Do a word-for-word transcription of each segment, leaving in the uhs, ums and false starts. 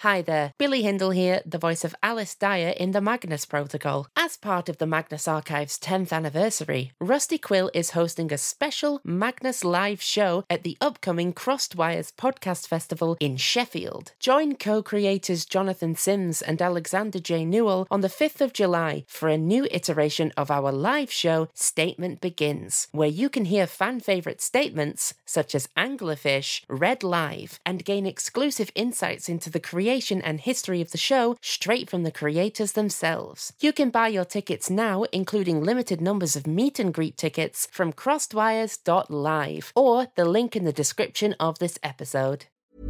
Hi there, Billy Hindle here, the voice of Alice Dyer in the Magnus Protocol. As part of the Magnus Archive's tenth anniversary, Rusty Quill is hosting a special Magnus live show at the upcoming Crossed Wires Podcast Festival in Sheffield. Join co-creators Jonathan Sims and Alexander J. Newell on the fifth of July for a new iteration of our live show, Statement Begins, where you can hear fan-favourite statements such as Anglerfish read live and gain exclusive insights into the creation and history of the show straight from the creators themselves. You can buy your tickets now, including limited numbers of meet and greet tickets from crossed wires dot live or the link in the description of this episode.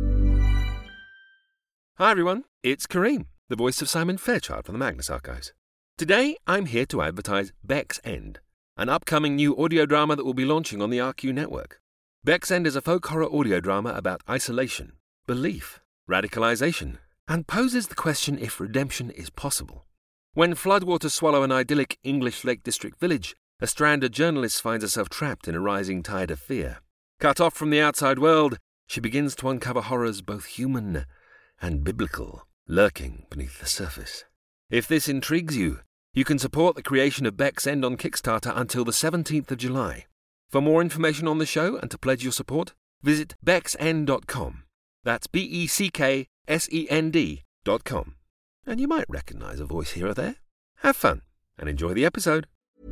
Hi everyone, it's Kareem, the voice of Simon Fairchild from the Magnus Archives. Today I'm here to advertise Beck's End, an upcoming new audio drama that will be launching on the R Q network. Beck's End is a folk horror audio drama about isolation, belief, radicalization, and poses the question if redemption is possible. When floodwaters swallow an idyllic English Lake District village, a stranded journalist finds herself trapped in a rising tide of fear. Cut off from the outside world, she begins to uncover horrors both human and biblical, lurking beneath the surface. If this intrigues you, you can support the creation of Beck's End on Kickstarter until the seventeenth of July. For more information on the show and to pledge your support, visit becks end dot com. That's B E C K S E N D dot com. And you might recognise a voice here or there. Have fun and enjoy the episode.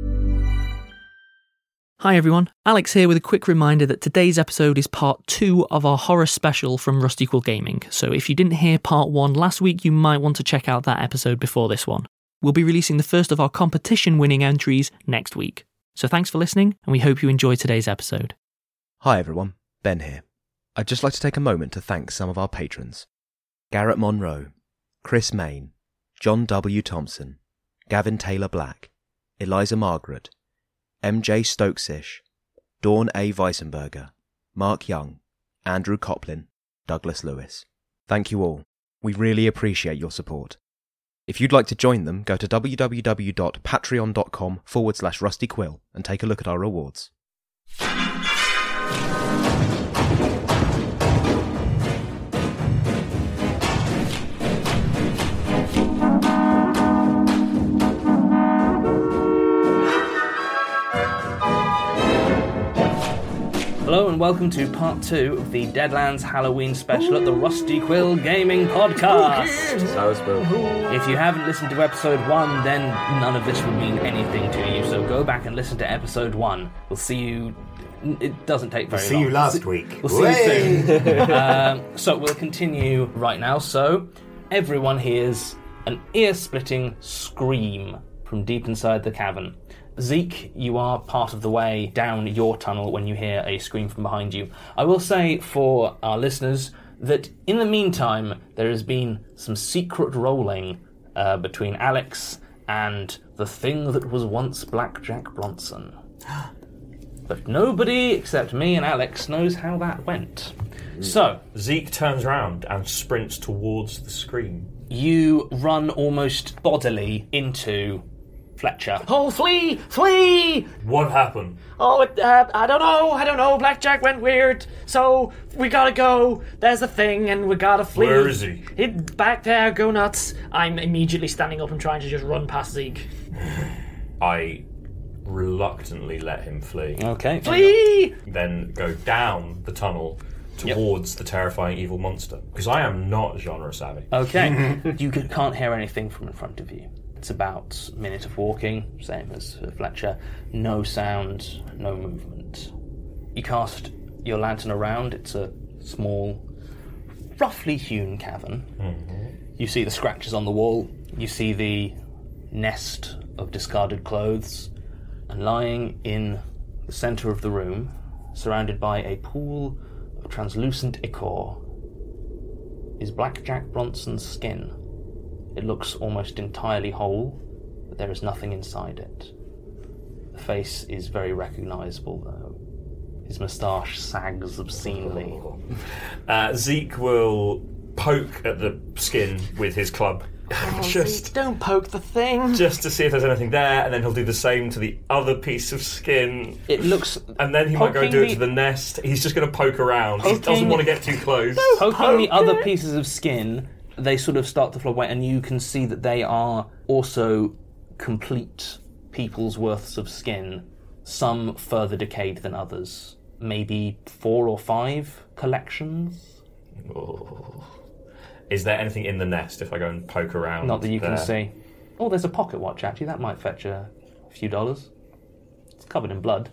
Hi everyone, Alex here with a quick reminder that today's episode is part two of our horror special from Rusty Quill Gaming, so if you didn't hear part one last week, you might want to check out that episode before this one. We'll be releasing the first of our competition-winning entries next week. So thanks for listening, and we hope you enjoy today's episode. Hi everyone, Ben here. I'd just like to take a moment to thank some of our patrons. Garrett Monroe, Chris Main, John W. Thompson, Gavin Taylor Black, Eliza Margaret, M J Stokesish, Dawn A. Weissenberger, Mark Young, Andrew Coplin, Douglas Lewis. Thank you all. We really appreciate your support. If you'd like to join them, go to www.patreon.com forward slash rustyquill and take a look at our rewards. Hello and welcome to part two of the Deadlands Halloween special at the Rusty Quill Gaming Podcast. If you haven't listened to episode one, then none of this would mean anything to you, so go back and listen to episode one. We'll see you... It doesn't take very we'll see long. you last we'll see, week. We'll see you soon. um, so we'll continue right now. So everyone hears an ear-splitting scream from deep inside the cavern. Zeke, you are part of the way down your tunnel when you hear a scream from behind you. I will say for our listeners that in the meantime, there has been some secret rolling uh, between Alex and the thing that was once Blackjack Bronson. But nobody except me and Alex knows how that went. So, Zeke turns around and sprints towards the scream. You run almost bodily into Fletcher. Oh, flee! Flee! What happened? Oh, it, uh, I don't know, I don't know. Blackjack went weird, so we gotta go. There's a thing, and we gotta flee. Where is he? It, back there, go nuts. I'm immediately standing up and trying to just run past Zeke. I reluctantly let him flee. Okay. Flee! Then go down the tunnel towards yep. the terrifying evil monster. Because I am not genre savvy. Okay. You can't hear anything from in front of you. It's about a minute of walking, same as Fletcher. No sound, no movement. You cast your lantern around. It's a small, roughly hewn cavern. Mm-hmm. You see the scratches on the wall. You see the nest of discarded clothes. And lying in the centre of the room, surrounded by a pool of translucent ichor, is Blackjack Bronson's skin. It looks almost entirely whole, but there is nothing inside it. The face is very recognisable, though. His moustache sags obscenely. Uh, Zeke will poke at the skin with his club. Oh, just Zeke, don't poke the thing. Just to see if there's anything there, and then he'll do the same to the other piece of skin. It looks... And then he might go and do the, it to the nest. He's just going to poke around. Poking, he doesn't want to get too close. Poking poke the other pieces of skin they sort of start to float away, and you can see that they are also complete people's worths of skin, some further decayed than others. Maybe four or five collections. Oh. Is there anything in the nest if I go and poke around? Not that you there? can see. Oh, there's a pocket watch, actually. That might fetch a few dollars. It's covered in blood.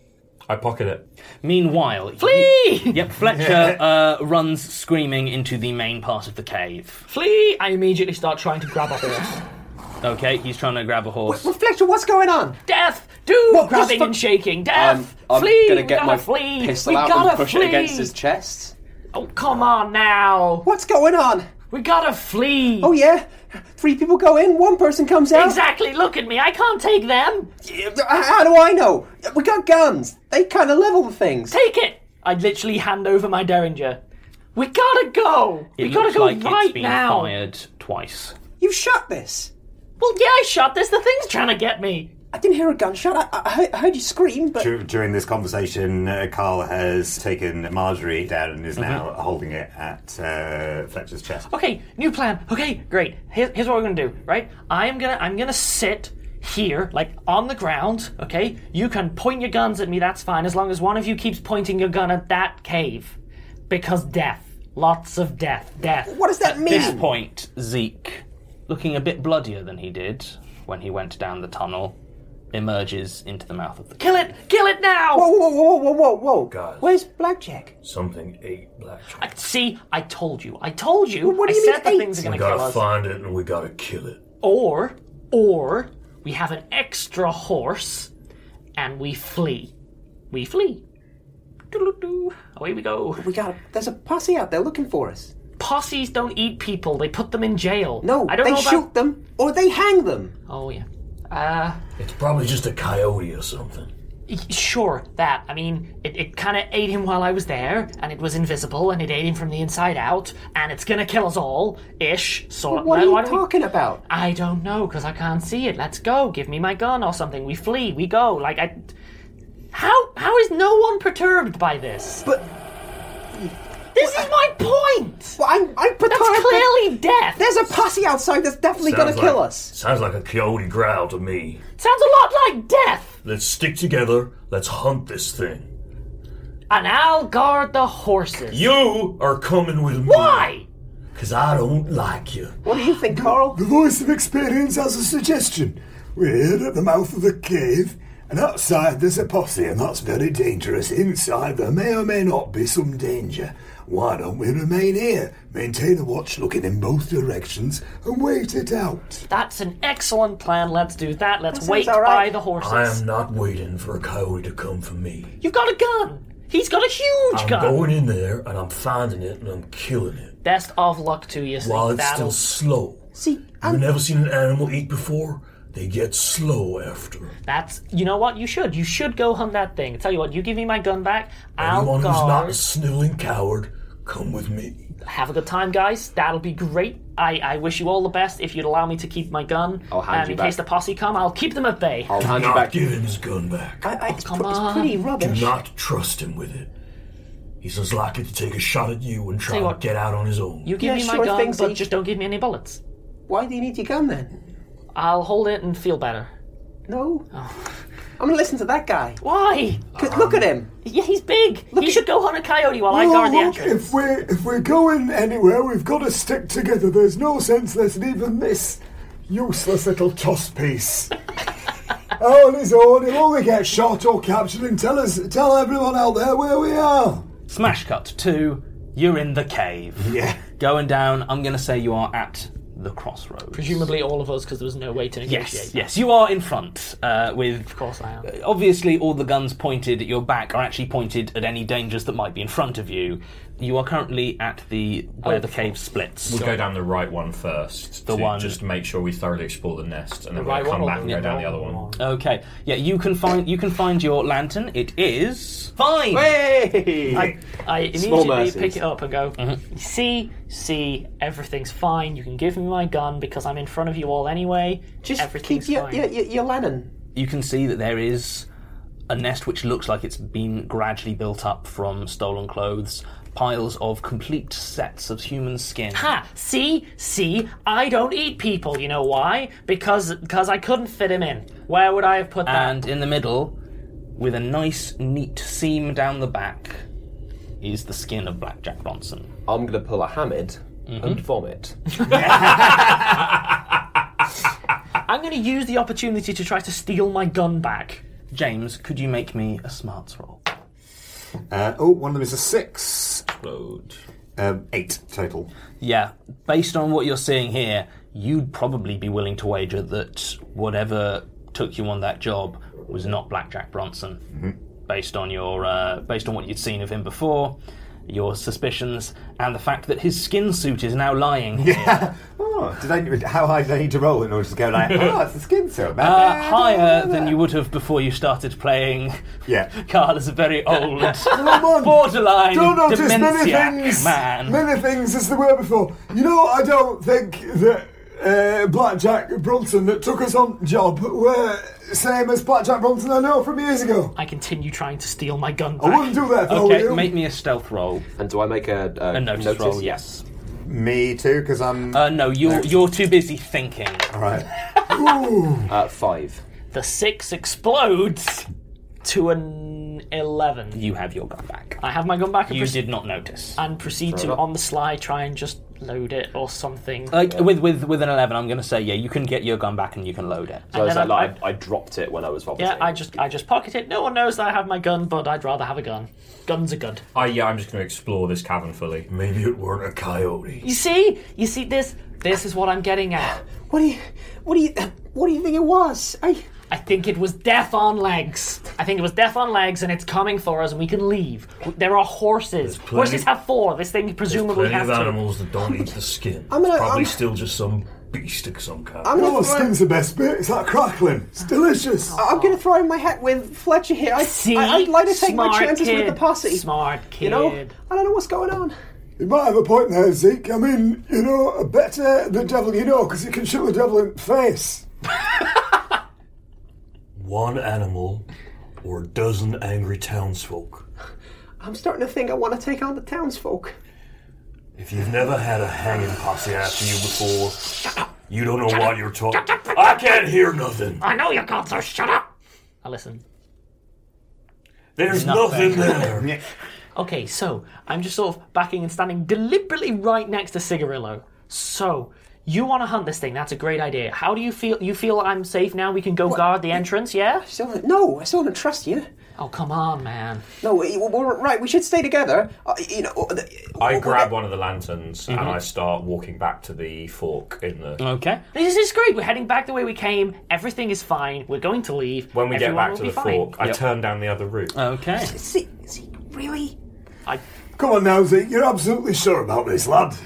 I pocket it. Meanwhile... Flee! Yep, Fletcher uh, runs screaming into the main part of the cave. Flee! I immediately start trying to grab a horse. Okay, he's trying to grab a horse. Well, Fletcher, what's going on? Death! Do What, grabbing just and shaking. Death! Um, I'm flee! gonna We get gotta my flee! pistol we out gotta and push flee! it against his chest. Oh, come on now! What's going on? We gotta flee! Oh, yeah? Three people go in, one person comes out? Exactly, look at me, I can't take them! How do I know? We got guns. They kind of level the things. Take it! I literally hand over my derringer. We gotta go! It we gotta looks go like right it's been now! fired twice. You shot this. Well, yeah, I shot this. The thing's trying to get me. I didn't hear a gunshot. I, I, heard, I heard you scream, but... Dur- During this conversation, uh, Carl has taken Marjorie down and is now holding it at uh, Fletcher's chest. Okay, new plan. Okay, great. Here, here's what we're gonna do, right? I am gonna, I'm gonna sit here, like on the ground. Okay, you can point your guns at me. That's fine, as long as one of you keeps pointing your gun at that cave, because death, lots of death, death. What does that At mean? this point, Zeke, looking a bit bloodier than he did when he went down the tunnel, emerges into the mouth of the Kill it! Kill it now! Whoa, whoa, whoa, whoa, whoa, whoa. Guys. Where's Blackjack? Something ate Blackjack. I- See, I told you. I told you. Well, what do I you said mean the eight? things are We gonna kill gotta us. find it and we gotta kill it. Or, or we have an extra horse, and we flee. We flee. Doo-doo-doo. Away we go. We got... There's a posse out there looking for us. Posses don't eat people. They put them in jail. No, I don't they know about... shoot them, or they hang them. Oh, yeah. Uh, It's probably just a coyote or something. y- sure, that. I mean, it, it kind of ate him while I was there, and it was invisible, and it ate him from the inside out, and it's gonna kill us all, ish. So What are why you don't we- talking about? I don't know, because I can't see it. Let's go. Give me my gun or something. We flee. We go. Like, I... How How is no one perturbed by this? But... This is my point! Well, I'm, I'm perturbed. That's clearly death! There's a posse outside that's definitely Sounds gonna kill like- us. Sounds like a coyote growl to me. Sounds a lot like death! Let's stick together. Let's hunt this thing. And I'll guard the horses. You are coming with me. Why? Because I don't like you. What do you think, Carl? The voice of experience has a suggestion. We're here at the mouth of the cave, and outside there's a posse, and that's very dangerous. Inside there may or may not be some danger. Why don't we remain here, maintain a watch looking in both directions, and wait it out? That's an excellent plan. Let's do that. Let's That wait sounds all right. by the horses. I am not waiting for a coyote to come for me. You've got a gun. He's got a huge I'm gun. going in there and I'm finding it and I'm killing it. Best of luck to you. While it's That'll... still slow. See, You've I'm... never seen an animal eat before? They get slow after. That's... You know what? You should. You should go hunt that thing. Tell you what, you give me my gun back. I'll Anyone who's not guard. a sniveling coward, come with me. Have a good time, guys. That'll be great. I, I wish you all the best. If you'd allow me to keep my gun, I'll hand um, you in back. case the posse come, I'll keep them at bay. I'll hand you Not back. give him his gun back. I, I, it's, come pr- it's on. pretty Do rubbish. not trust him with it. He's as likely to take a shot at you and try Tell you to what. get out on his own. You give Yeah, me my sure gun, thing, but Zeke. just don't give me any bullets. Why do you need your gun then? I'll hold it and feel better. No. I'm gonna listen to that guy. Why? 'Cause look at him. Yeah, he's big. he at- should go hunt a coyote while I guard the look, entrance. if we're, if we're going anywhere, we've got to stick together. There's no sense letting even this useless little toss piece Oh, on his own. He'll only get shot or captured and tell us, tell everyone out there where we are. Smash cut to you're in the cave. Yeah. Going down, I'm going to say you are at the crossroads. Presumably all of us, because there was no way to negotiate. Yes, yes. You are in front uh, with... Of course I am. Obviously, all the guns pointed at your back are actually pointed at any dangers that might be in front of you. You are currently at the where the cave splits. We'll go down the right one first. The to one- just make sure we thoroughly explore the nest, and then The we'll right come one or back and the go down the wrong other one. one? Okay. Yeah, you can find you can find your lantern. It is fine. Hey! I, I Small immediately mercies. pick it up and go, see, see, everything's fine. You can give me my gun because I'm in front of you all anyway. Just Everything's keep your, fine. your, your, your lantern. You can see that there is a nest which looks like it's been gradually built up from stolen clothes. piles of complete sets of human skin. Ha! See? See? I don't eat people. You know why? Because because I couldn't fit him in. Where would I have put that? And in the middle, with a nice, neat seam down the back, is the skin of Blackjack Bronson. I'm going to pull a Hamid mm-hmm. and vomit. I'm going to use the opportunity to try to steal my gun back. James, could you make me a smarts roll? Uh, oh, one of them is a six. Explode. Um, eight total. Yeah, based on what you're seeing here, you'd probably be willing to wager that whatever took you on that job was not Blackjack Bronson. Mm-hmm. Based on your, uh, based on what you'd seen of him before, your suspicions, and the fact that his skin suit is now lying here. Yeah. Oh, did I, how high did I need to roll in order to go like, oh, it's a skin suit? Uh, higher than you would have before you started playing. Yeah. Carl is a very old, on. borderline Don't notice many dementiac things. man. Many things as there were before. You know, I don't think that uh, Blackjack Bronson that took us on job were same as Blackjack Bronson I know from years ago. I continue trying to steal my gun back. I wouldn't do that if I were Okay, you. make me a stealth roll. And do I make a, a, A notice, notice? roll, yes. Me too, because I'm... Uh, no, you're you're too busy thinking. All right. Ooh. Uh, five. The six explodes to an eleven. You have your gun back. I have my gun back and, You proce- did not notice. and proceed to, on the sly, try and just load it or something. Like with with with an eleven, I'm going to say yeah, you can get your gun back and you can load it. So I was then like, I- like I, I dropped it when I was vomiting. Yeah, I just I just pocket it. No one knows that I have my gun, but I'd rather have a gun. Guns are good. Uh, yeah, I'm just going to explore this cavern fully. Maybe it weren't a coyote. You see? You see this? This is what I'm getting at. What do you, what do you, what do you think it was? I, I think it was death on legs. I think it was death on legs, and it's coming for us, and we can leave. There are horses. plenty- Horses have four. This thing presumably Plenty has of two. animals that don't eat the skin. I'm gonna- It's probably I'm- still just some beast of some kind. I'm You know gonna what throw, skin's the best bit? It's that crackling. It's delicious. I'm gonna throw in my hat with Fletcher here. I, See? I, I'd like to take my Smart chances kid. with the posse. Smart kid. You know, I don't know what's going on. You might have a point there, Zeke. I mean, you know, better the devil you know, because you can shoot the devil in the face. One animal or a dozen angry townsfolk. I'm starting to think I want to take on the townsfolk. If you've never had a hanging posse after you before, you don't know what you're talking. I can't hear nothing. I know you can't, so shut up. I listen. There's Nothing. nothing there. Okay, so I'm just sort of backing and standing deliberately right next to Cigarillo. So you want to hunt this thing? That's a great idea. How do you feel? You feel I'm safe now? We can go guard the entrance? Yeah? I still don't, no, I still don't trust you. Oh come on, man. No, we- we're right. We should stay together. Uh, you know. uh, I uh, grab one of the lanterns and I start walking back to the fork in the. Okay. This is great. We're heading back the way we came. Everything is fine. We're going to leave. When we Everyone get back will to be the fine. fork, I Yep. turn down the other route. Okay. See, see, really? I, Come on now, Zeke. You're absolutely sure about this, lad.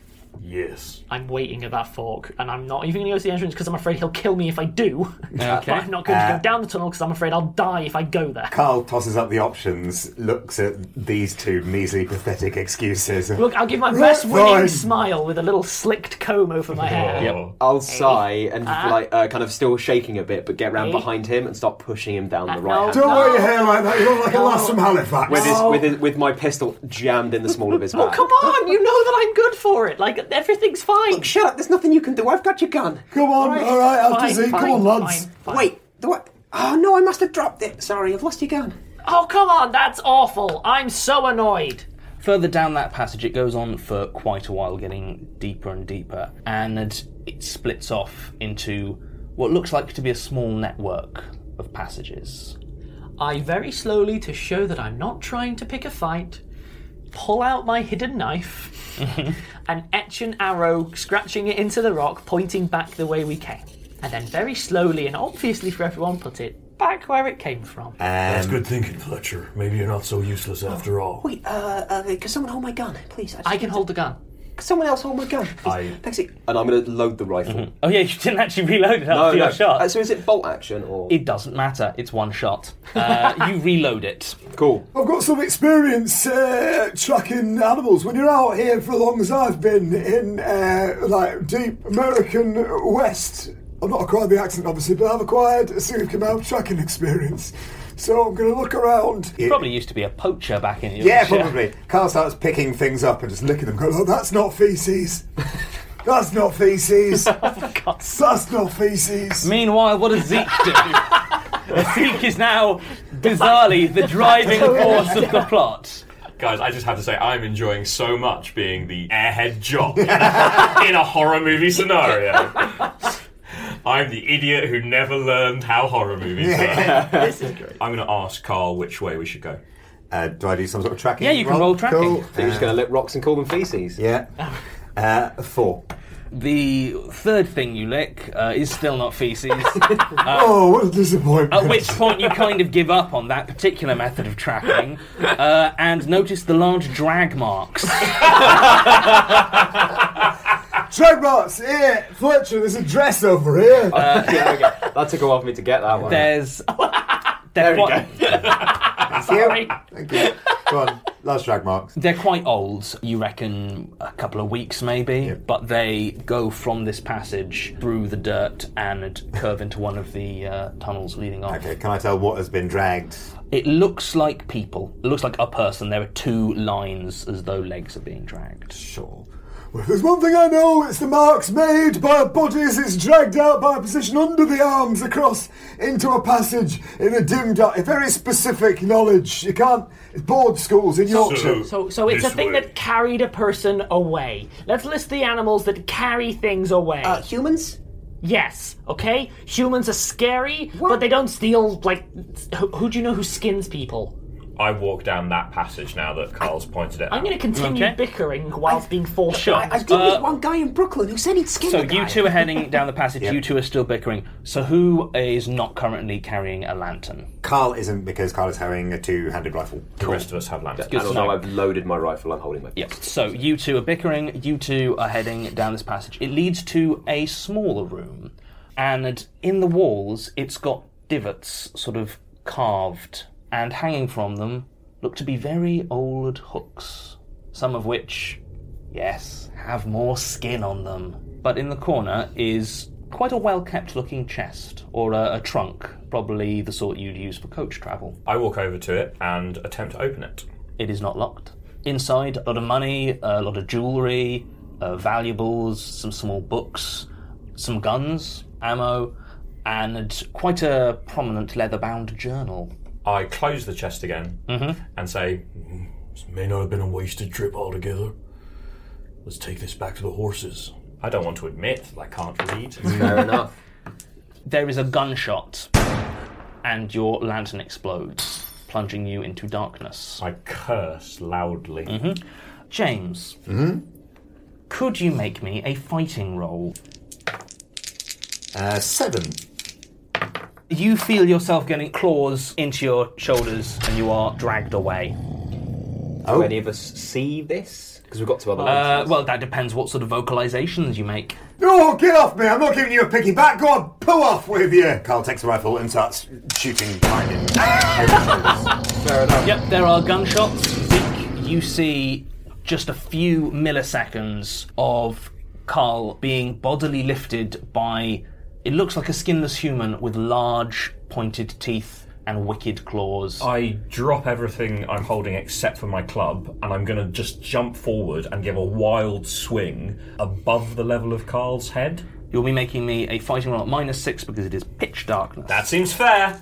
Yes. I'm waiting at that fork, and I'm not even going to go to the entrance because I'm afraid he'll kill me if I do. But Okay. I'm not going to Uh, go down the tunnel because I'm afraid I'll die if I go there. Carl tosses up the options, looks at these two measly, pathetic excuses. Look, I'll give my best Fine. winning smile with a little slicked comb over my hair. Yep. I'll sigh and Ah. like uh, kind of still shaking a bit, but get round Hey. behind him and start pushing him down Uh, the no. right hand. Don't No. wear your hair like that. You look like a lass from Halifax. With his, No. with his, with my pistol jammed in the small of his back. Oh, come on! You know that I'm good for it. Like, everything's fine. Look, shut up. There's nothing you can do. I've got your gun. Come on, Right. all right, after Fine, Zeke. Come fine, on, lads. fine, fine. Wait, do I? Oh no, I must have dropped it. Sorry, I've lost your gun. Oh, come on, that's awful. I'm so annoyed. Further down that passage, it goes on for quite a while, getting deeper and deeper, and it splits off into what looks like to be a small network of passages. I very slowly, to show that I'm not trying to pick a fight, pull out my hidden knife and etch an arrow, scratching it into the rock, pointing back the way we came. And then very slowly and obviously for everyone, put it back where it came from. That's good thinking, Fletcher. Maybe you're not so useless after all. Wait, uh, uh, can someone hold my gun, please? just I can need hold to- the gun. Can someone else hold my gun? Please. I- Thanks. Zeke. And I'm going to load the rifle. Oh yeah, you didn't actually reload it after No, your no. shot. Uh, so is it bolt action or? It doesn't matter. It's one shot. Uh, you reload it. Cool. I've got some experience uh, tracking animals. When you're out here for as long as I've been in, uh, like, deep American West, I've not acquired the accent, obviously, but I've acquired a significant amount of tracking experience. so I'm going to look around. You probably used to be a poacher back in your Yeah, probably. Carl starts picking things up and just looking at them. Oh, that's not feces. That's not feces. Oh, God. That's not feces. Meanwhile, what does Zeke do? Zeke is now, bizarrely, the driving force of the plot. Guys, I just have to say, I'm enjoying so much being the airhead jock in a, in a horror movie scenario. I'm the idiot who never learned how horror movies work. This is great. I'm going to ask Carl which way we should go. Uh, do I do some sort of tracking? Yeah, you can roll tracking. Cool. So you're just going to lick rocks and call them feces? Yeah. Uh, four. The third thing you lick uh, is still not feces. Oh, what a disappointment. At which point you kind of give up on that particular method of tracking uh, and notice the large drag marks. Drag marks, here, Fletcher, there's a dress over here. Uh, yeah, okay. That took a while for me to get that one. There's... There we quite, go. Sorry. Thank you. Go on. Last drag marks. They're quite old, you reckon a couple of weeks maybe, Yeah. but they go from this passage through the dirt and curve into one of the uh, tunnels leading off. Okay, can I tell what has been dragged? It looks like people. It looks like a person. There are two lines as though legs are being dragged. Sure. Well, if there's one thing I know, it's the marks made by a body as it's dragged out by a position under the arms across into a passage in a dim dark. Very specific knowledge. You can't... It's board schools in Yorkshire. So, so it's a This thing way. that carried a person away. Let's list the animals that carry things away. Uh, humans? Yes, okay? Humans are scary, but they don't steal, like... Who, who do you know who skins people? I walk down that passage now that Carl's pointed it out. I'm going to continue Okay. bickering whilst being forced shot. I, I did meet Uh, one guy in Brooklyn who said he'd skin So the you guy. two are heading down the passage, you two are still bickering. So who is not currently carrying a lantern? Carl isn't, because Carl is carrying a two-handed rifle. The rest of us have lanterns. Good And to know. although I've loaded my rifle, I'm holding my... Yep. So you two are bickering, you two are heading down this passage. It leads to a smaller room, and in the walls it's got divots sort of carved, and hanging from them look to be very old hooks, some of which, yes, have more skin on them. But in the corner is quite a well-kept looking chest, or a, a trunk, probably the sort you'd use for coach travel. I walk over to it and attempt to open it. It is not locked. Inside, a lot of money, a lot of jewellery, uh, valuables, some small books, some guns, ammo, and quite a prominent leather-bound journal. I close the chest again and say, This may not have been a wasted trip altogether. Let's take this back to the horses. I don't want to admit that I can't read. Fair enough. There is a gunshot, and your lantern explodes, plunging you into darkness. I curse loudly. Mm-hmm. James, could you make me a fighting roll? Uh, seven. You feel yourself getting claws into your shoulders, and you are dragged away. Oh. Do any of us see this? Because we've got two other Uh, lanterns. well, that depends what sort of vocalizations you make. No, get off me! I'm not giving you a piggyback. Go on, pull off with you. Carl takes the rifle and starts shooting behind him. Fair enough. Yep, there are gunshots. Zeke, you see just a few milliseconds of Carl being bodily lifted by... It looks like a skinless human with large, pointed teeth and wicked claws. I drop everything I'm holding except for my club, and I'm going to just jump forward and give a wild swing above the level of Carl's head. You'll be making me a fighting roll at minus six because it is pitch darkness. That seems fair.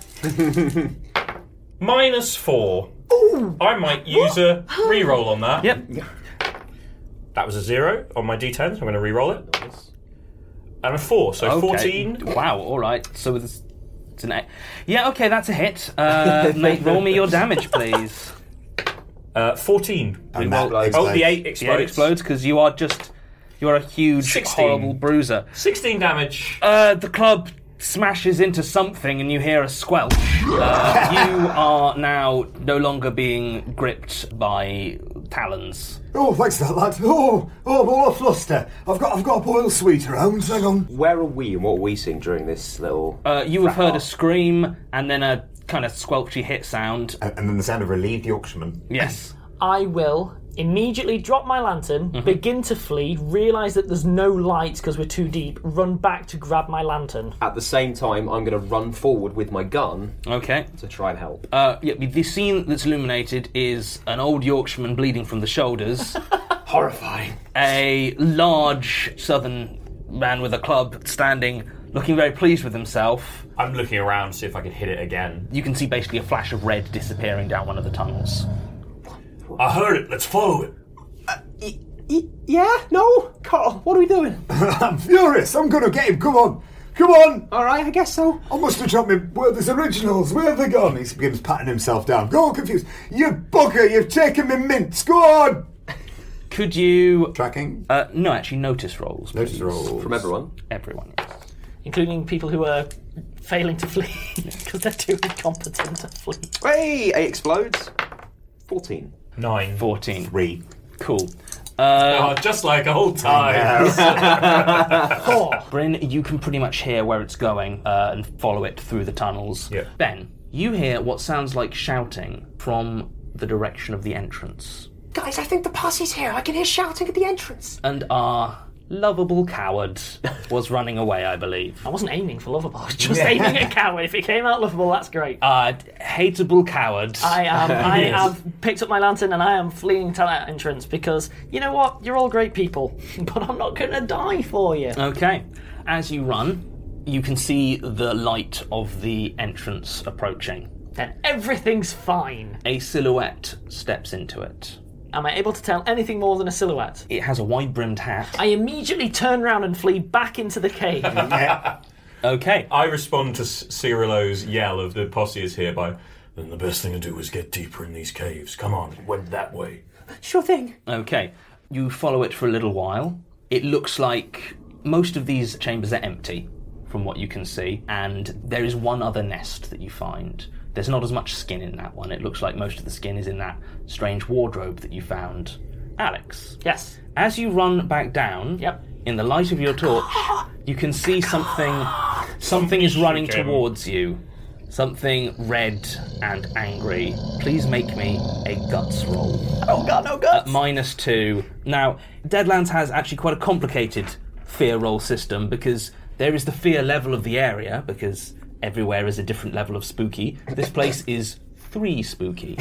Minus four. Ooh. I might use a re-roll on that. Yep. That was a zero on my d ten, so I'm going to re-roll it. And a four, so Okay. fourteen. Wow, alright. So it's, it's an... Yeah, okay, that's a hit. Uh, mate, roll me your damage, please. Uh, fourteen. And that Oh, explodes. the eight The explodes. eight explodes because you are just... You are a huge, sixteen. horrible bruiser. sixteen damage. Uh, the club smashes into something and you hear a squelch. Uh, you are now no longer being gripped by talons. Oh, thanks for that, lad. Oh, oh, I'm all a fluster. I've got, I've got a boiled sweet around. Hang on. Where are we and what are we seeing during this little... Uh, you have heard a scream and then a kind of squelchy hit sound. And and then the sound of relieved Yorkshireman. Yes. I will Immediately drop my lantern, Mhm. begin to flee, realise that there's no light because we're too deep, run back to grab my lantern. At the same time, I'm going to run forward with my gun. Okay. To try and help. Uh, yeah, the scene that's illuminated is an old Yorkshireman bleeding from the shoulders. Horrifying. A large southern man with a club standing, looking very pleased with himself. I'm looking around to see if I can hit it again. You can see basically a flash of red disappearing down one of the tunnels. I heard it. Let's follow it. Uh, y- y- yeah? No? Carl, what are we doing? I'm furious. I'm going to get him. Come on. Come on. All right, I guess so. I must have dropped me Werther's originals. Where have they gone? He begins patting himself down. Go on, confused. You bugger. You've taken me mints. Go on. Could you... Tracking? Uh, no, actually, notice rolls. Notice please. rolls. From everyone? Everyone, yes. Including people who are failing to flee because they're too incompetent to flee. Hey, eight explodes. fourteen. Nine. fourteen. Three. Cool. Uh, oh, just like old times. Four. Bryn, you can pretty much hear where it's going uh, and follow it through the tunnels. Yeah. Ben, you hear what sounds like shouting from the direction of the entrance. Guys, I think the posse's here. I can hear shouting at the entrance. And our lovable coward was running away, I believe. I wasn't aiming for lovable. I was just aiming at coward. If it came out lovable, that's great. Uh, hateable coward. I am. I Yes. have picked up my lantern and I am fleeing to that entrance because you know what? You're all great people, but I'm not going to die for you. Okay. As you run, you can see the light of the entrance approaching. Then everything's fine. A silhouette steps into it. Am I able to tell anything more than a silhouette? It has a wide-brimmed hat. I immediately turn around and flee back into the cave. Okay. I respond to C- Cyrilo's yell of the posse is here by, Then the best thing to do is get deeper in these caves. Come on, went that way. Sure thing. Okay. You follow it for a little while. It looks like most of these chambers are empty, from what you can see, and there is one other nest that you find. There's not as much skin in that one. It looks like most of the skin is in that strange wardrobe that you found. Alex. Yes. As you run back down, Yep. in the light of your torch, you can see something. Something is running towards you. Something red and angry. Please make me a guts roll. Oh god, no guts! At minus two. Now, Deadlands has actually quite a complicated fear roll system because there is the fear level of the area, because everywhere is a different level of spooky. This place is three spooky.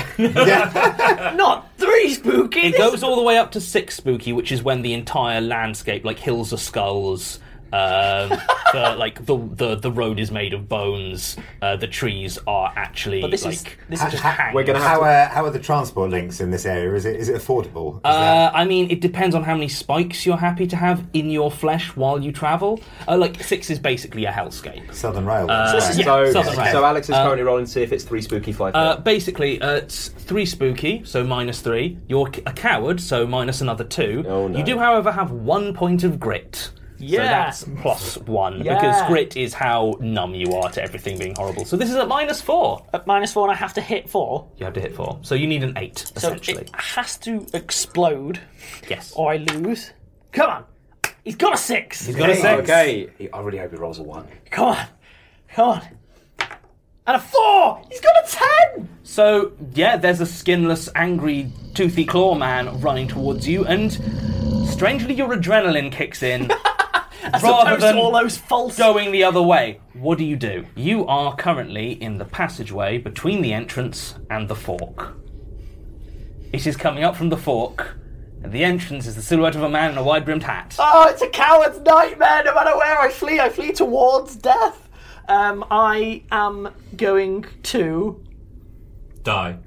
Not three spooky! It goes all the way up to six spooky, which is when the entire landscape, like hills of skulls, um, the, like the, the the road is made of bones. Uh, the trees are actually But this like is this Ha- is just ha- hangs. We're gonna how, uh, how are the transport links in this area? Is it is it affordable? Is Uh, I mean, it depends on how many spikes you're happy to have in your flesh while you travel. Uh, like six is basically a hellscape. that Southern Railway? Uh, Right. yeah, So, Southern so Rail. Alex is Uh, currently rolling to see if it's three spooky, five Uh, fear. basically, uh, it's three spooky, so minus three. You're a coward, so minus another two. Oh, no. You do, however, have one point of grit. Yeah. So that's plus one, Yeah. because grit is how numb you are to everything being horrible. So this is at minus four. At minus four, and I have to hit four. You have to hit four. So you need an eight, So essentially. it has to explode, Yes. or I lose. Come on, he's got a six. He's got a six. Okay. I really hope he rolls a one. Come on, come on, and a four. He's got a ten. So, yeah, there's a skinless, angry, toothy claw man running towards you, and strangely your adrenaline kicks in. As rather opposed than to all those false. going the other way. What do you do? You are currently in the passageway between the entrance and the fork. It is coming up from the fork, and the entrance is the silhouette of a man in a wide-brimmed hat. Oh, it's a coward's nightmare. No matter where I flee, I flee towards death. Um, I am going to. die.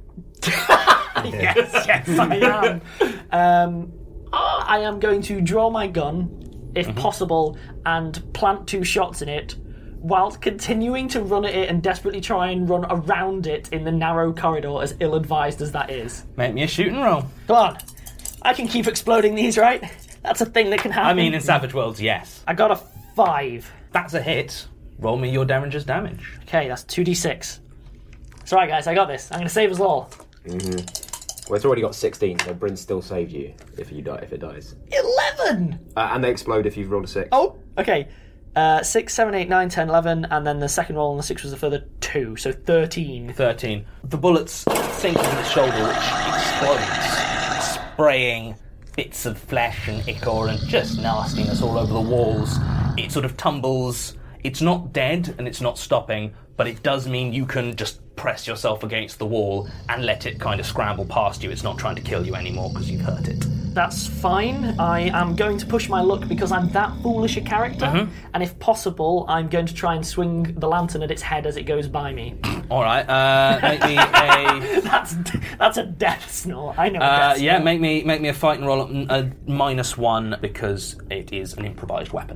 Yes, yes, I am. Um, I am going to draw my gun, if Mm-hmm. possible, and plant two shots in it, whilst continuing to run at it and desperately try and run around it in the narrow corridor, as ill-advised as that is. Make me a shoot and roll. Come on, I can keep exploding these, right? That's a thing that can happen. I mean, in Savage Worlds, yes. I got a five. That's a hit. Roll me your Derringer's damage. Okay, that's two d six. It's alright, guys, I got this. I'm going to save us all. Mm-hmm. Well, it's already got sixteen, so Bryn still saved you if you die if it dies. eleven! Uh, and they explode if you've rolled a six. Oh, okay. Uh, six, seven, eight, nine, ten, eleven, and then the second roll on the six was a further two, so thirteen. thirteen. The bullets sink into the shoulder, which explodes, spraying bits of flesh and ichor and just nastiness all over the walls. It sort of tumbles. It's not dead and it's not stopping, but it does mean you can just press yourself against the wall and let it kind of scramble past you. It's not trying to kill you anymore because you've hurt it. That's fine. I am going to push my luck because I'm that foolish a character, Mhm. and if possible, I'm going to try and swing the lantern at its head as it goes by me. All right, uh, make me a... that's that's a death snore. I know a Uh, death yeah, snore. make me make me a fighting roll at a minus one because it is an improvised weapon.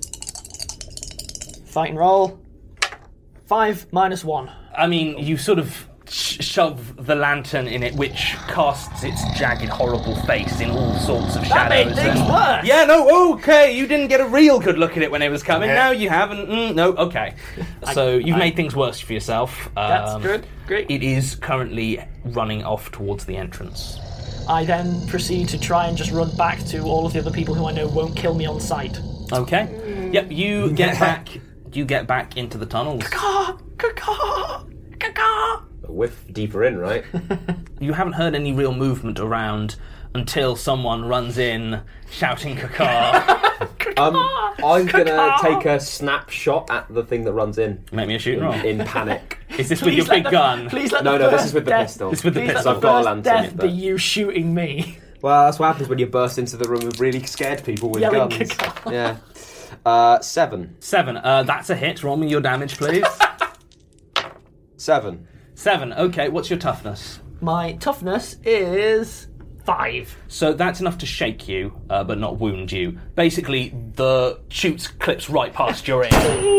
Fighting roll. Five minus one. I mean, you sort of sh- shove the lantern in it, which casts its jagged, horrible face in all sorts of That shadows. made things and- worse. Yeah, no, okay, you didn't get a real good look at it when it was coming. Yeah. Now you haven't. Mm, no, okay. So you've I- made things worse for yourself. That's Um, good, great. It is currently running off towards the entrance. I then proceed to try and just run back to all of the other people who I know won't kill me on sight. Okay. Yep, you get back. You get back into the tunnels. A whiff deeper in, right? You haven't heard any real movement around until someone runs in shouting "Caca." Um, I'm gonna take a snapshot at the thing that runs in. Make me a shooting in, roll. in panic. Is this with your big gun? Please let No, the no, this first is with the death- pistol. This with the please pistol. let I've got a first lantern, death but- be you shooting me. Well, that's what happens when you burst into the room with really scared people with Yelling guns. caca. Yeah. Uh, seven. Seven. Uh, that's a hit. Roll me your damage, please. Seven. Seven. Okay. What's your toughness? My toughness is five. So that's enough to shake you, uh, but not wound you. Basically, the shoots clips right past your ear.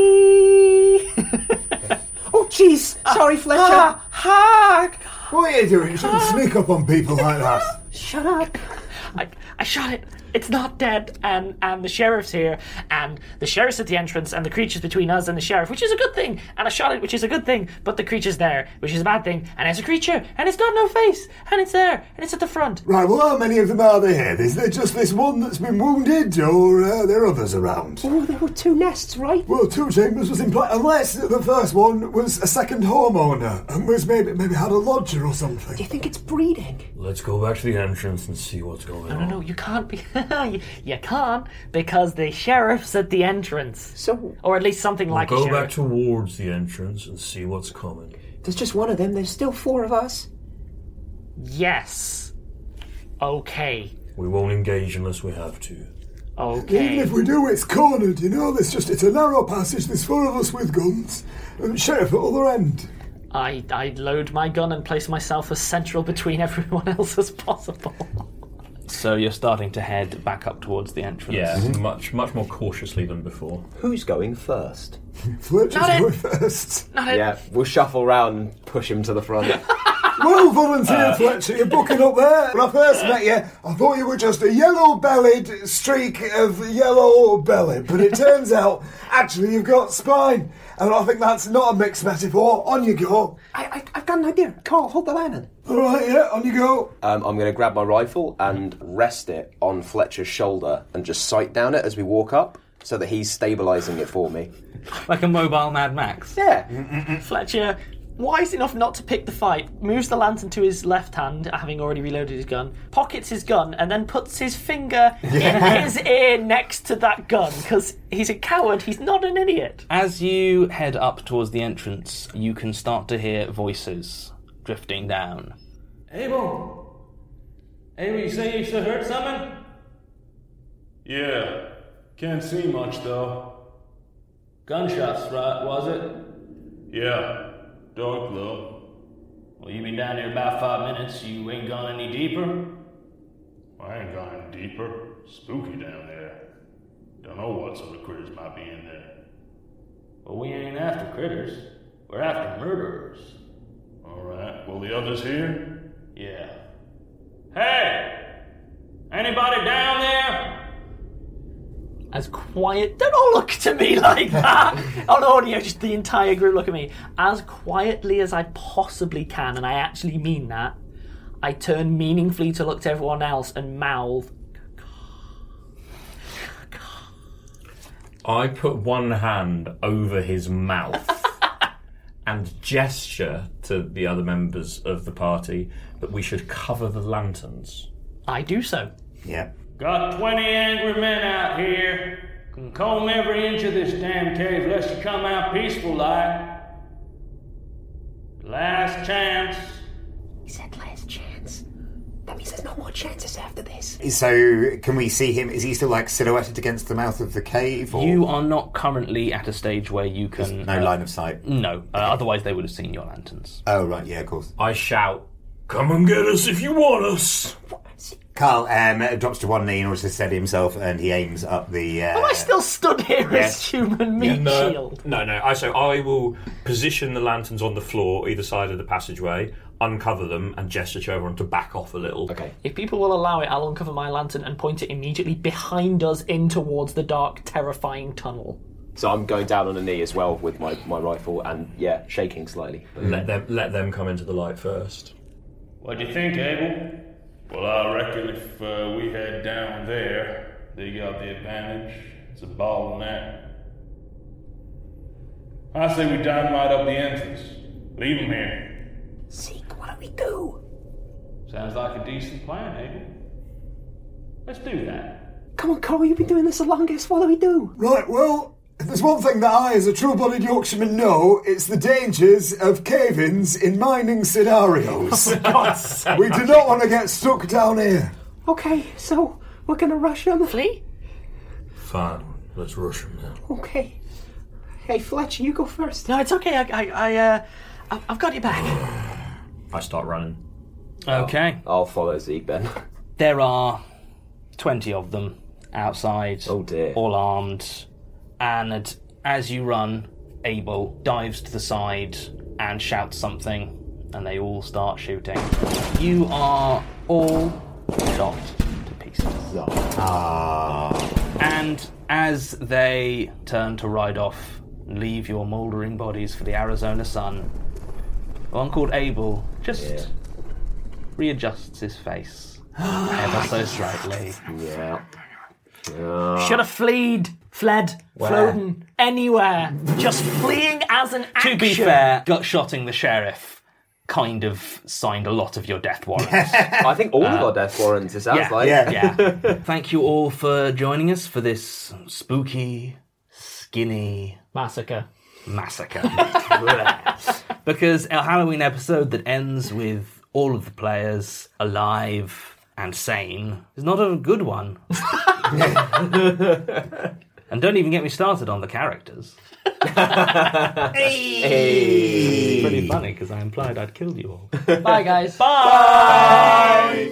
Oh, jeez. Sorry, Fletcher. Ah, ah, What are you doing? You shouldn't sneak up on people like that. Shut up. I, I shot it. It's not dead, and and the sheriff's here, and the sheriff's at the entrance, and the creature's between us and the sheriff, which is a good thing, and I shot it, which is a good thing, but the creature's there, which is a bad thing, and it's a creature, and it's got no face, and it's there, and it's at the front. Right, well, how many of them are there here? Is there just this one that's been wounded, or uh, are there others around? Oh, there were two nests, right? Well, two chambers was implied, unless the first one was a second homeowner and was maybe maybe had a lodger or something. Do you think it's breeding? Let's go back to the entrance and see what's going No, on. no, no, you can't be. you, you can't, because the sheriff's at the entrance. So, Or at least something We'll like a go sheriff. back towards the entrance and see what's coming. there's just one of them. There's still four of us. Yes. Okay. We won't engage unless we have to. Okay. Even if we do, it's cornered, you know? There's just, it's a narrow passage, there's four of us with guns, and sheriff at other end. I, I load my gun and place myself as central between everyone else as possible. So you're starting to head back up towards the entrance. Yeah, much much more cautiously than before. Who's going first? Fletcher's Not it. going first. Not it. Yeah, we'll shuffle round and push him to the front. Well volunteered, Fletcher, you're booking up there. When I first met you, I thought you were just a yellow-bellied streak of yellow belly, but it turns out, actually, you've got spine. And I think that's not a mixed metaphor. On you go. I, I, I've got an idea. Carl, hold the lantern. All right, yeah, on you go. Um, I'm going to grab my rifle and rest it on Fletcher's shoulder and just sight down it as we walk up so that he's stabilising it for me. Like a mobile Mad Max. Yeah. Fletcher, wise enough not to pick the fight, moves the lantern to his left hand, having already reloaded his gun, pockets his gun, and then puts his finger in his ear next to that gun, because he's a coward, he's not an idiot. As you head up towards the entrance, you can start to hear voices drifting down. Abel! Abel, you say you should heard something? Yeah. Can't see much, though. Gunshots, right, was it? Yeah. Dark, though. Well, you've been down here about five minutes. You ain't gone any deeper? I ain't gone any deeper. Spooky down there. Don't know what sort of critters might be in there. Well, we ain't after critters. We're after murderers. Alright. Well, the others here? Yeah. Hey! Anybody down there? As quiet, don't all look to me like that. On audio, just the entire group look at me. As quietly as I possibly can, and I actually mean that, I turn meaningfully to look to everyone else and mouth. I put one hand over his mouth and gesture to the other members of the party that we should cover the lanterns. I do so. Yeah. Got twenty angry men out here. Can comb every inch of this damn cave unless you come out peaceful like. Last chance. He said last chance. That means there's no more chances after this. So, can we see him? Is he still, like, silhouetted against the mouth of the cave? Or? You are not currently at a stage where you can... There's no uh, line of sight? No, uh, otherwise they would have seen your lanterns. Oh, right, yeah, of course. I shout, come and get us if you want us. Carl um, drops to one knee in order to steady himself, and he aims up the... Uh... Am I still stood here Yes. as human meat no, shield? No, no. I so I will position the lanterns on the floor, either side of the passageway, uncover them, and gesture to everyone to back off a little. Okay. If people will allow it, I'll uncover my lantern and point it immediately behind us in towards the dark, terrifying tunnel. So I'm going down on a knee as well with my, my rifle and, yeah, shaking slightly. Let them let them come into the light first. What do you think, Abel? Well, I reckon if uh, we head down there, they got the advantage. It's a ball in that. I say we dynamite up the entrance. Leave them here. Zeke, what do we do? Sounds like a decent plan, Abel. Let's do that. Come on, Carl, you've been doing this the longest. What do we do? Right, well, if there's one thing that I, as a true-blooded Yorkshireman, know, it's the dangers of cave-ins in mining scenarios. Oh, for God's sake. We do not want to get stuck down here. Okay, so we're going to rush them. Flee? Fine, let's rush them now. Okay. Hey, Fletcher, you go first. No, it's okay. I, I, I uh, I- I've got you back. I start running. Okay. I'll follow Zeke then. There are twenty of them outside. Oh dear. All armed. And as you run, Abel dives to the side and shouts something, and they all start shooting. You are all shot to pieces. Ah. And as they turn to ride off and leave your mouldering bodies for the Arizona sun, one called Abel just Yeah. readjusts his face ever so slightly. Yeah. Uh, Should have fleed, fled, Where? floaten, anywhere. Just fleeing as an action. To be fair, gut-shotting the sheriff kind of signed a lot of your death warrants. I think all of Uh, our death warrants, it sounds yeah, like. Yeah. yeah. Thank you all for joining us for this spooky, skinny Massacre. massacre. Because our Halloween episode that ends with all of the players alive and sane is not a good one. And don't even get me started on the characters. Hey. It's pretty funny because I implied I'd killed you all. Bye, guys. Bye!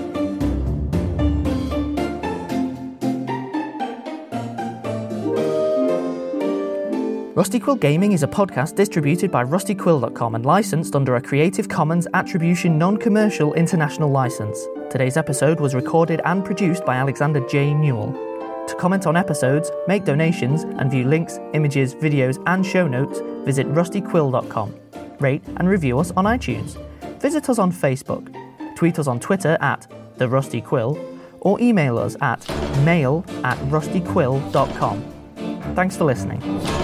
Rusty Quill Gaming is a podcast distributed by rusty quill dot com and licensed under a Creative Commons Attribution Non-Commercial International License. Today's episode was recorded and produced by Alexander J. Newell. To comment on episodes, make donations, and view links, images, videos, and show notes, visit rusty quill dot com. Rate and review us on iTunes. Visit us on Facebook. Tweet us on Twitter at The Rusty Quill, or email us at mail at rusty quill dot com. Thanks for listening.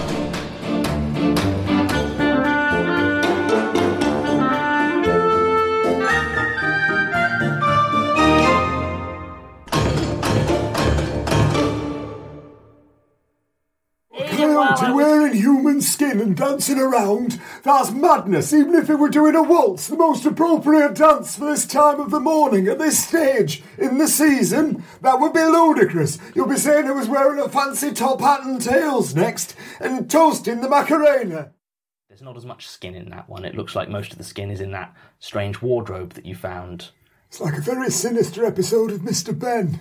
Coyote wearing human skin and dancing around? That's madness, even if it were doing a waltz, the most appropriate dance for this time of the morning at this stage in the season. That would be ludicrous. You'll be saying it was wearing a fancy top hat and tails next, and toasting the Macarena. There's not as much skin in that one. It looks like most of the skin is in that strange wardrobe that you found. It's like a very sinister episode of Mister Ben.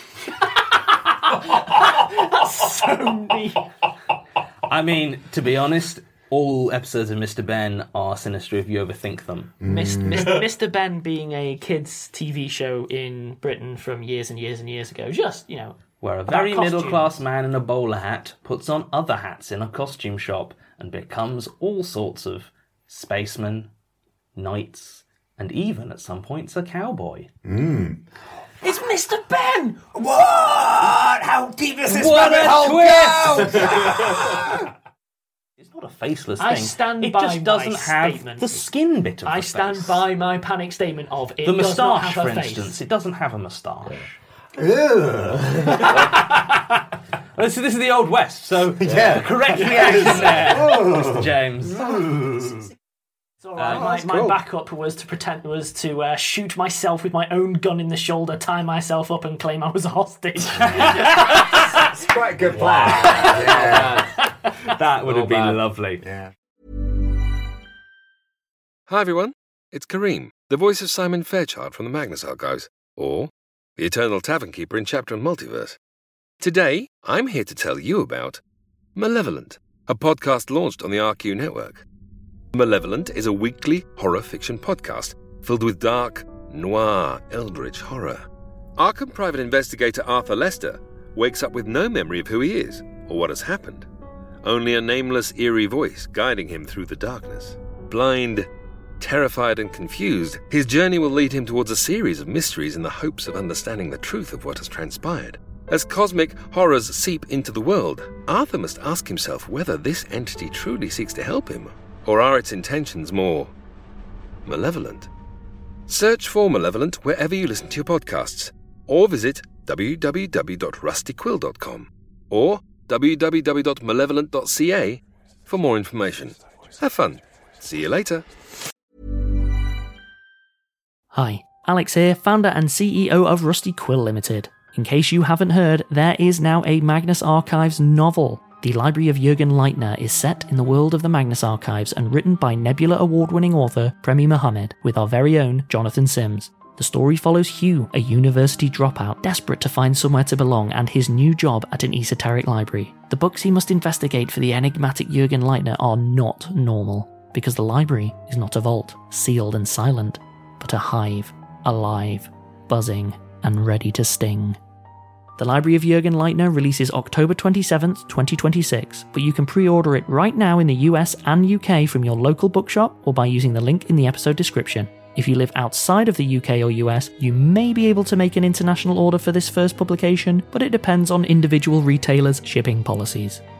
That's so neat. I mean, to be honest, all episodes of Mister Ben are sinister if you overthink them. Mister Mister Ben being a kids' T V show in Britain from years and years and years ago. Just, you know, Where a about very costumes. middle-class man in a bowler hat puts on other hats in a costume shop and becomes all sorts of spacemen, knights, and even, at some points, a cowboy. Mm. It's Mister Ben! What? How deep is this What rabbit a hole twist! go? It's not a faceless I thing. stand it by just doesn't my have statement. the skin bit of I the stand face. by my panic statement of it The does not moustache, have a for face. instance, it doesn't have a moustache. Well, so this is the Old West, so Yeah. the correct reaction there, Oh. Mister James. It's all right. Uh, my, that's my cool. backup was to pretend was to uh, shoot myself with my own gun in the shoulder, tie myself up, and claim I was a hostage. It's quite a good plan. Yeah. That would Not have been bad. lovely. Yeah. Hi everyone, it's Kareem, the voice of Simon Fairchild from the Magnus Archives, or the Eternal Tavern Keeper in Chapter and Multiverse. Today, I'm here to tell you about Malevolent, a podcast launched on the R Q network. Malevolent is a weekly horror fiction podcast filled with dark, noir, eldritch horror. Arkham private investigator Arthur Lester wakes up with no memory of who he is or what has happened, only a nameless, eerie voice guiding him through the darkness. Blind, terrified and confused, his journey will lead him towards a series of mysteries in the hopes of understanding the truth of what has transpired. As cosmic horrors seep into the world, Arthur must ask himself whether this entity truly seeks to help him, or are its intentions more malevolent? Search for Malevolent wherever you listen to your podcasts, or visit w w w dot rusty quill dot com or w w w dot malevolent dot c a for more information. Have fun. See you later. Hi, Alex here, founder and C E O of Rusty Quill Limited. In case you haven't heard, there is now a Magnus Archives novel. The Library of Jürgen Leitner is set in the world of the Magnus Archives and written by Nebula Award-winning author Premi Mohammed with our very own Jonathan Sims. The story follows Hugh, a university dropout desperate to find somewhere to belong, and his new job at an esoteric library. The books he must investigate for the enigmatic Jürgen Leitner are not normal, because the library is not a vault, sealed and silent, but a hive, alive, buzzing, and ready to sting. The Library of Jürgen Leitner releases October twenty-seventh, twenty twenty-six, but you can pre-order it right now in the U S and U K from your local bookshop or by using the link in the episode description. If you live outside of the U K or U S, you may be able to make an international order for this first publication, but it depends on individual retailers' shipping policies.